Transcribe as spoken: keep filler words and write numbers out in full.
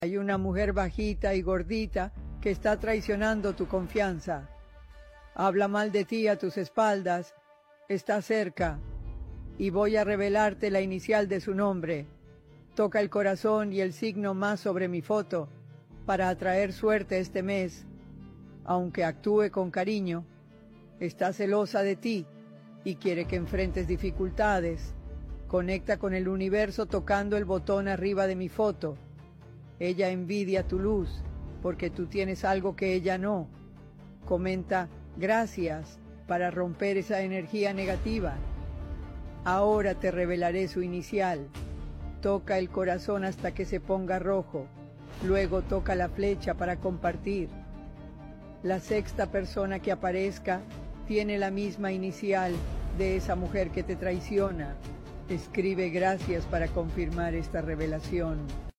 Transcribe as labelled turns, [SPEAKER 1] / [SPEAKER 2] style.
[SPEAKER 1] Hay una mujer bajita y gordita que está traicionando tu confianza. Habla mal de ti a tus espaldas. Está cerca. Y voy a revelarte la inicial de su nombre. Toca el corazón y el signo más sobre mi foto para atraer suerte este mes. Aunque actúe con cariño, está celosa de ti y quiere que enfrentes dificultades. Conecta con el universo tocando el botón arriba de mi foto. Ella envidia tu luz porque tú tienes algo que ella no. Comenta gracias para romper esa energía negativa. Ahora te revelaré su inicial. Toca el corazón hasta que se ponga rojo. Luego toca la flecha para compartir. La sexta persona que aparezca tiene la misma inicial de esa mujer que te traiciona. Escribe gracias para confirmar esta revelación.